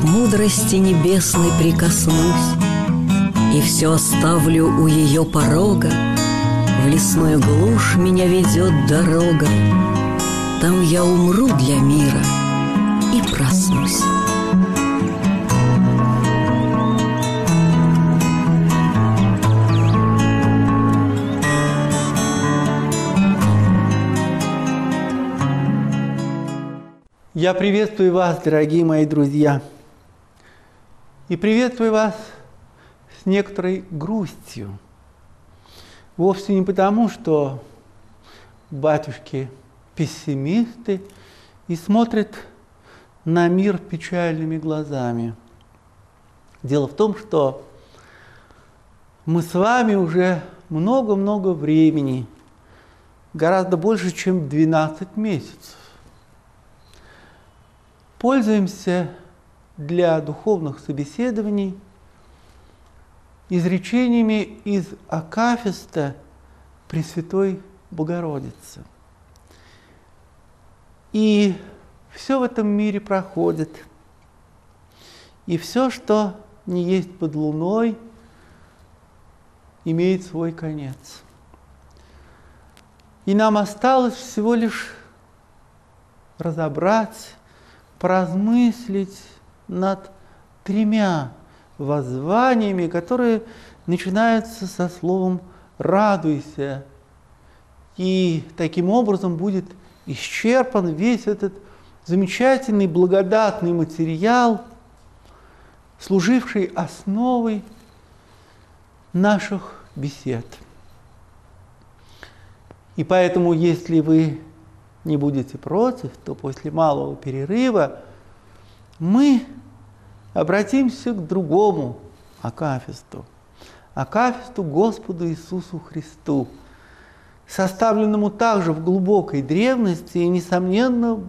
к мудрости небесной прикоснусь, и все оставлю у ее порога. В лесную глушь меня ведет дорога, там я умру для мира и проснусь. Я приветствую вас, дорогие мои друзья, и приветствую вас с некоторой грустью. Вовсе не потому, что батюшки пессимисты и смотрят на мир печальными глазами. Дело в том, что мы с вами уже много-много времени, гораздо больше, чем 12 месяцев, пользуемся для духовных собеседований изречениями из Акафиста Пресвятой Богородицы. И все в этом мире проходит. И все, что не есть под луной, имеет свой конец. И нам осталось всего лишь разобрать, поразмыслить над 3 воззваниями, которые начинаются со словом «радуйся». И таким образом будет исчерпан весь этот замечательный благодатный материал, служивший основой наших бесед. И поэтому, если вы не будете против, то после малого перерыва мы обратимся к другому Акафисту, Акафисту Господу Иисусу Христу, составленному также в глубокой древности и, несомненно,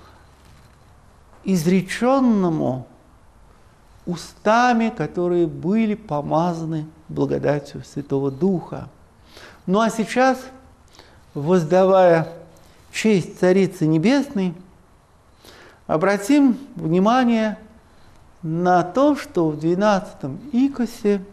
изреченному устами, которые были помазаны благодатью Святого Духа. Ну а сейчас, воздавая честь Царицы Небесной, обратим внимание на то, что в 12-м икосе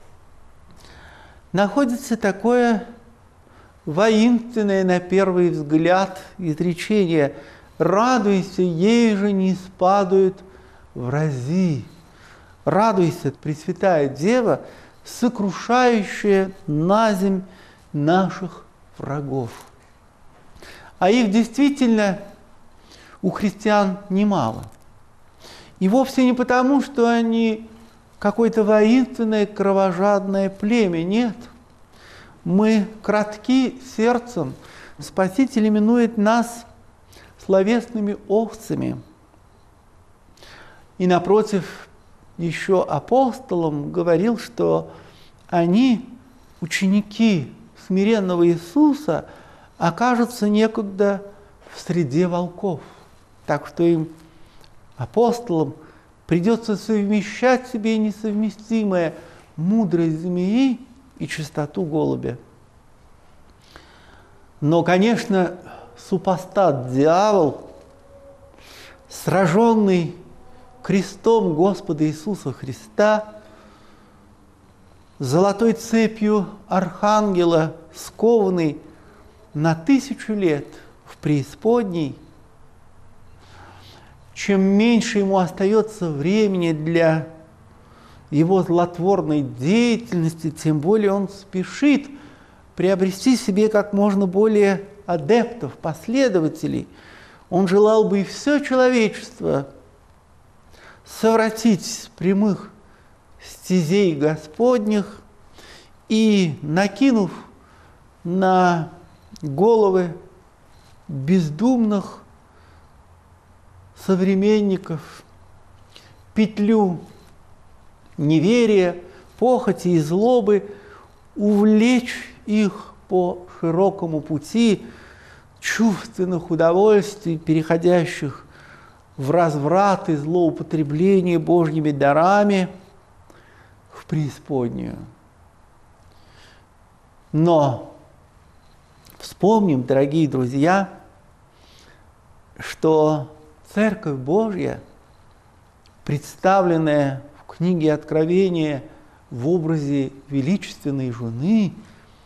находится такое воинственное на первый взгляд изречение: «Радуйся, ей же не спадают врази». Радуйся, Пресвятая Дева, сокрушающая наземь наших врагов. А их действительно у христиан немало. И вовсе не потому, что они какое-то воинственное, кровожадное племя. Нет. Мы кратки сердцем. Спаситель именует нас словесными овцами. И напротив, еще апостолам говорил, что они, ученики смиренного Иисуса, окажутся некогда в среде волков. Так что им, апостолам, придется совмещать в себе несовместимое: мудрость змеи и чистоту голубя. Но, конечно, супостат дьявол, сраженный крестом Господа Иисуса Христа, золотой цепью архангела, скованный на 1000 лет в преисподней, чем меньше ему остается времени для его злотворной деятельности, тем более он спешит приобрести себе как можно более адептов, последователей. Он желал бы и все человечество совратить с прямых стезей Господних и, накинув на головы бездумных современников петлю неверия, похоти и злобы, увлечь их по широкому пути чувственных удовольствий, переходящих в разврат и злоупотребление Божьими дарами, в преисподнюю. Но вспомним, дорогие друзья, что Церковь Божья представленная в книге Откровения в образе величественной жены,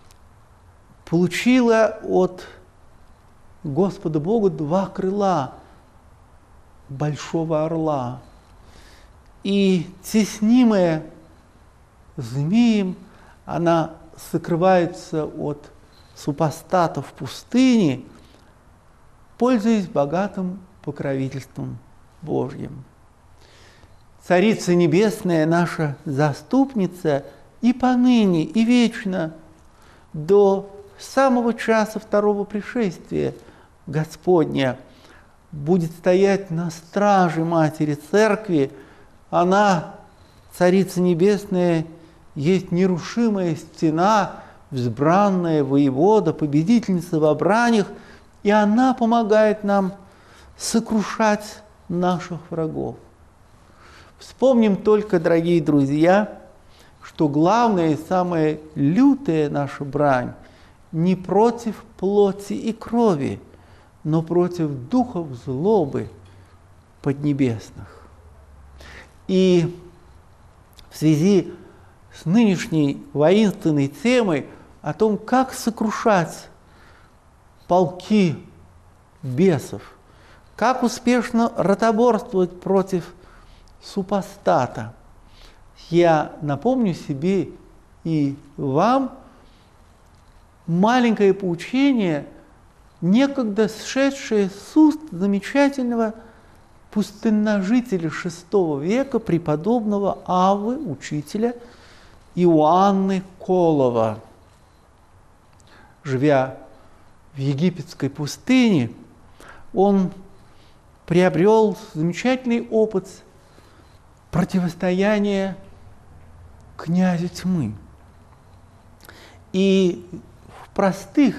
получила от Господа Бога два крыла большого орла. И теснимая змеем, она сокрывается от супостатов в пустыне, пользуясь богатым покровительством Божьим. Царица Небесная, наша заступница, и поныне, и вечно, до самого часа второго пришествия Господня, будет стоять на страже Матери Церкви. Она, Царица Небесная, есть нерушимая стена, взбранная воевода, победительница во бранях, и она помогает нам сокрушать наших врагов. Вспомним только, дорогие друзья, что главная и самая лютая наша брань не против плоти и крови, но против духов злобы поднебесных. И в связи с нынешней воинственной темой о том, как сокрушать полки бесов, как успешно ротоборствовать против супостата, я напомню себе и вам маленькое поучение, некогда сшедшее с уст замечательного пустынножителя VI века, преподобного Аввы, учителя Иоанны Колова. Живя в египетской пустыне, он приобрел замечательный опыт противостояния князю тьмы. И в простых,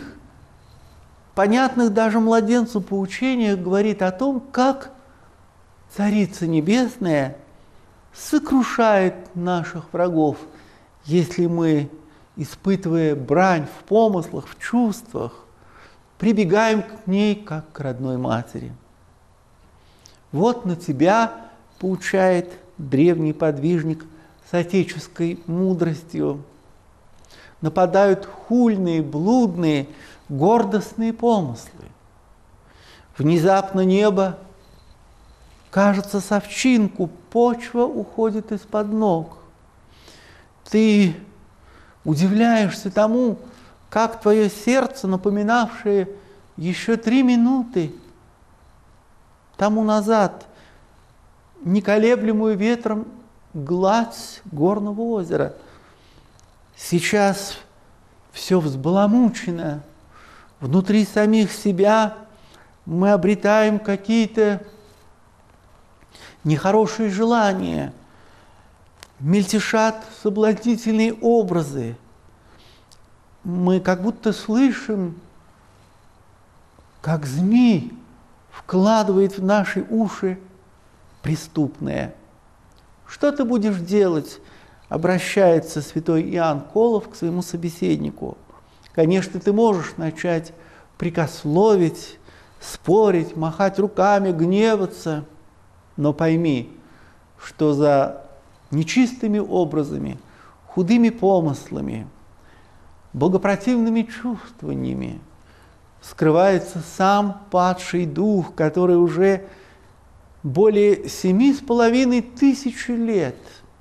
понятных даже младенцу поучениях говорит о том, как Царица Небесная сокрушает наших врагов, если мы, испытывая брань в помыслах, в чувствах, прибегаем к ней, как к родной матери. Вот на тебя, поучает древний подвижник с отеческой мудростью, нападают хульные, блудные, гордостные помыслы. Внезапно небо кажется совчинку, почва уходит из-под ног. Ты удивляешься тому, как твое сердце, напоминавшее еще 3 минуты тому назад неколеблемую ветром гладь горного озера, сейчас все взбаламучено. Внутри самих себя мы обретаем какие-то нехорошие желания, мельтешат соблазнительные образы. Мы как будто слышим, как змей вкладывает в наши уши преступное. Что ты будешь делать? Обращается святой Иоанн Колов к своему собеседнику. Конечно, ты можешь начать прикословить, спорить, махать руками, гневаться, но пойми, что за нечистыми образами, худыми помыслами, богопротивными чувствованиями скрывается сам падший дух, который уже более 7500 лет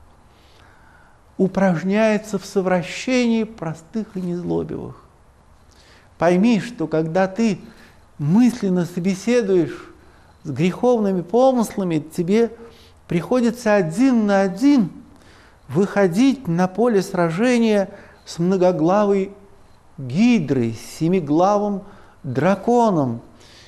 упражняется в совращении простых и незлобивых. Пойми, что когда ты мысленно собеседуешь с греховными помыслами, тебе приходится 1 на 1 выходить на поле сражения с многоглавой гидрой, с 7-главым драконом.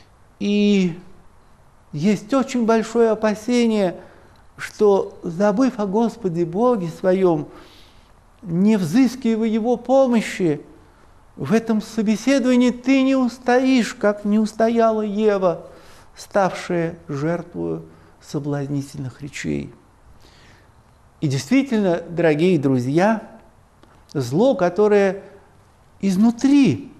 И есть очень большое опасение, что, забыв о Господе Боге своем, не взыскивая Его помощи, в этом собеседовании ты не устоишь, как не устояла Ева, ставшая жертвой соблазнительных речей. И действительно, дорогие друзья, зло, которое изнутри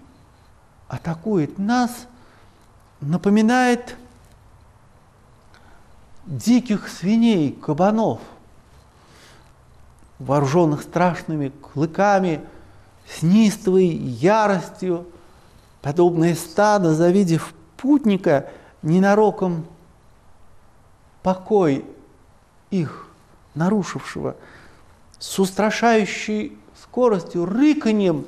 атакует нас, напоминает диких свиней, кабанов, вооруженных страшными клыками, с неистовой яростью, подобное стадо, завидев путника, ненароком покой их нарушившего, с устрашающей скоростью, рыканьем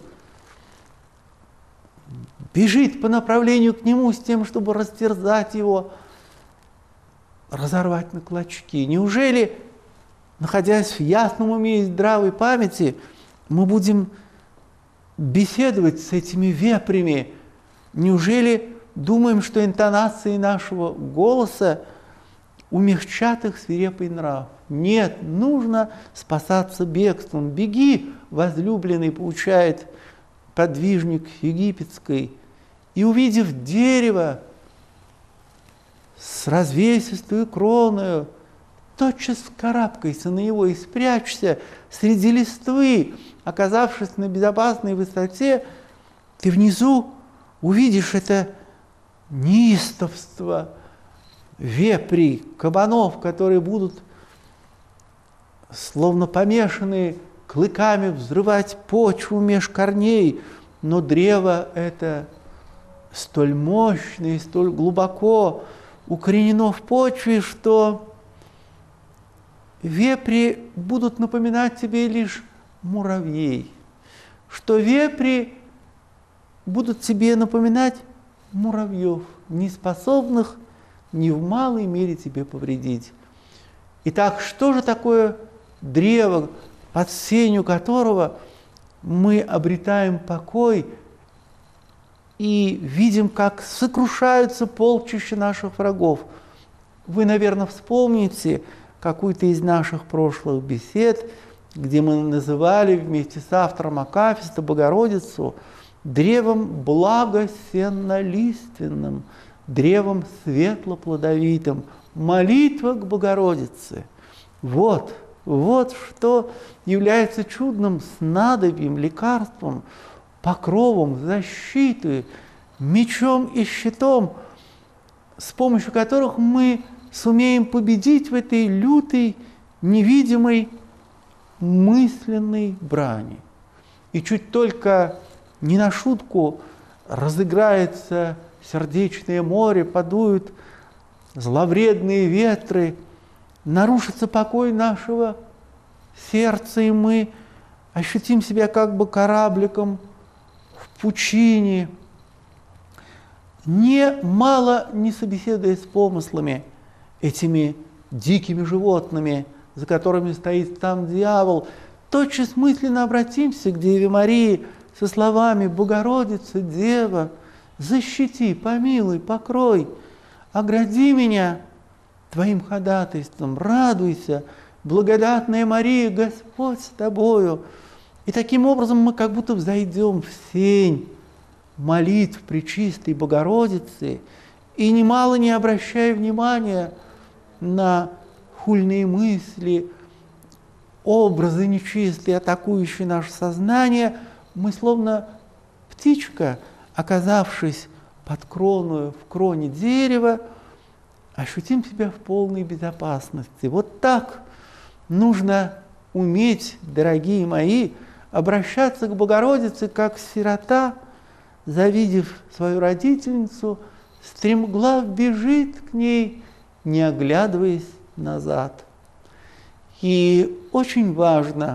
бежит по направлению к нему с тем, чтобы растерзать его, разорвать на клочки. Неужели, находясь в ясном уме и здравой памяти, мы будем беседовать с этими вепрями? Неужели думаем, что интонации нашего голоса умягчат их свирепый нрав? Нет, нужно спасаться бегством. «Беги, возлюбленный», поучает подвижник египетской, и, увидев дерево с развесистую кроною, тотчас вскарабкайся на него и спрячься среди листвы. Оказавшись на безопасной высоте, ты внизу увидишь это неистовство вепрей, кабанов, которые будут, словно помешанные, клыками взрывать почву меж корней. Но древо это столь мощно и столь глубоко укоренено в почве, что вепри будут напоминать тебе лишь муравьей, что вепри будут тебе напоминать муравьев, не способных ни в малой мере тебе повредить. Итак, что же такое древо, под сенью которого мы обретаем покой и видим, как сокрушаются полчища наших врагов? Вы, наверное, вспомните какую-то из наших прошлых бесед, где мы называли вместе с автором Акафиста Богородицу древом благосенно-лиственным, древом светло-плодовитым. Молитва к Богородице. Вот что является чудным снадобьем, лекарством, покровом, защитой, мечом и щитом, с помощью которых мы сумеем победить в этой лютой, невидимой, мысленной брани. И чуть только не на шутку разыграется сердечное море, подуют зловредные ветры, нарушится покой нашего сердца, и мы ощутим себя как бы корабликом в пучине, мало не собеседуя с помыслами, этими дикими животными, за которыми стоит там дьявол. Тотчас мысленно обратимся к Деве Марии со словами: «Богородица, Дева, защити, помилуй, покрой, огради меня Твоим ходатайством, радуйся, благодатная Мария, Господь с тобою». И таким образом мы как будто взойдем в сень молитв Пречистой Богородицы, и немало не обращая внимания на хульные мысли, образы нечистые, атакующие наше сознание, мы словно птичка, оказавшись под кроною, в кроне дерева, ощутим себя в полной безопасности. Вот так нужно уметь, дорогие мои, обращаться к Богородице, как сирота, завидев свою родительницу, стремглав бежит к ней, не оглядываясь назад. И очень важно,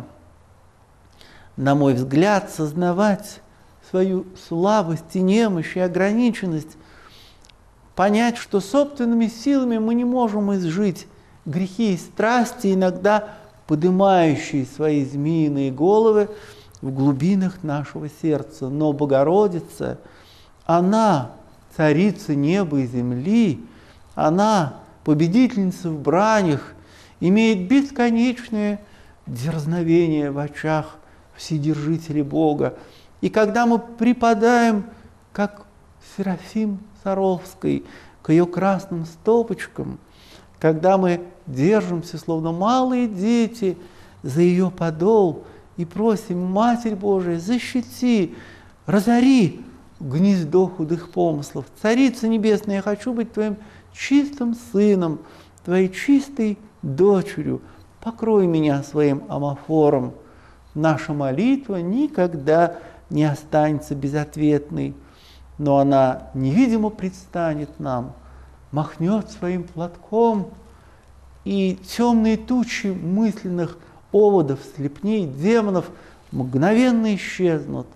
на мой взгляд, сознавать свою слабость и немощь и ограниченность, понять, что собственными силами мы не можем изжить грехи и страсти, иногда поднимающие свои змеиные головы в глубинах нашего сердца. Но Богородица, она царица неба и земли, она победительница в бранях, имеет бесконечное дерзновение в очах Вседержителя Бога. И когда мы припадаем, как Серафим Саровской, к ее красным стопочкам, когда мы держимся, словно малые дети, за ее подол и просим: Матерь Божия, защити, разори гнездо худых помыслов. Царица Небесная, я хочу быть Твоим чистым сыном, Твоей чистой дочерью, покрой меня своим амофором. Наша молитва никогда не останется безответной, но она невидимо предстанет нам, махнет своим платком, и темные тучи мысленных оводов, слепней, демонов мгновенно исчезнут.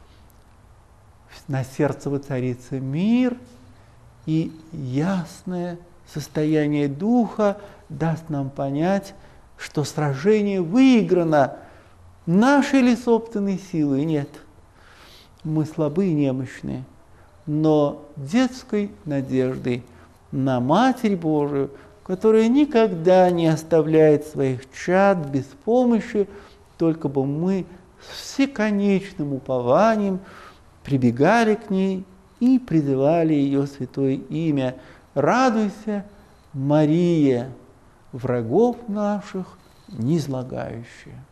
На сердце воцарится мир, и ясное состояние духа даст нам понять, что сражение выиграно. Нашей ли собственной силы? Нет. Мы слабы и немощны, но детской надеждой на Матерь Божию, которая никогда не оставляет своих чад без помощи, только бы мы с всеконечным упованием прибегали к ней и призывали ее святое имя. Радуйся, Мария, врагов наших низлагающая.